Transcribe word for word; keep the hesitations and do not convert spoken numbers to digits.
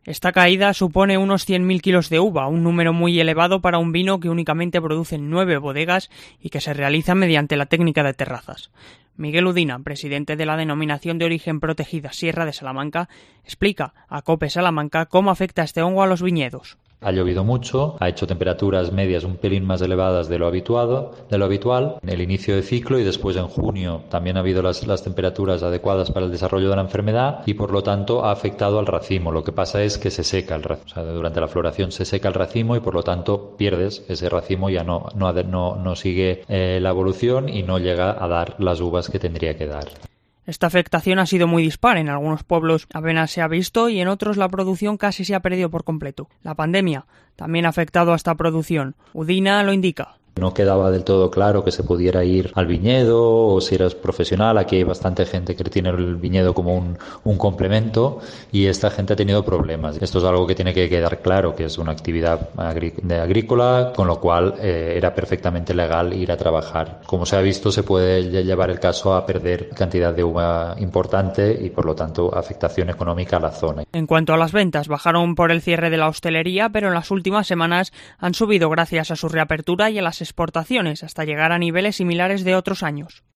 Esta caída supone unos cien mil kilos de uva, un número muy elevado para un vino que únicamente producen nueve bodegas y que se realiza mediante la técnica de terrazas. Miguel Udina, presidente de la Denominación de Origen Protegida Sierra de Salamanca, explica a COPE Salamanca cómo afecta este hongo a los viñedos. Ha llovido mucho, ha hecho temperaturas medias un pelín más elevadas de lo habituado, de lo habitual, en el inicio de ciclo y después en junio también ha habido las, las temperaturas adecuadas para el desarrollo de la enfermedad y por lo tanto ha afectado al racimo. Lo que pasa es que se seca el racimo, o sea, durante la floración se seca el racimo y por lo tanto pierdes ese racimo, ya no, no, no, no sigue eh, la evolución y no llega a dar las uvas que tendría que dar. Esta afectación ha sido muy dispar, en algunos pueblos apenas se ha visto y en otros la producción casi se ha perdido por completo. La pandemia también ha afectado a esta producción. Udina lo indica. No quedaba del todo claro que se pudiera ir al viñedo o si eras profesional. Aquí hay bastante gente que tiene el viñedo como un, un complemento y esta gente ha tenido problemas. Esto es algo que tiene que quedar claro, que es una actividad agrícola, con lo cual eh, era perfectamente legal ir a trabajar. Como se ha visto, se puede llevar el caso a perder cantidad de uva importante y por lo tanto afectación económica a la zona. En cuanto a las ventas, bajaron por el cierre de la hostelería, pero en las últimas semanas han subido gracias a su reapertura y a las exportaciones hasta llegar a niveles similares de otros años.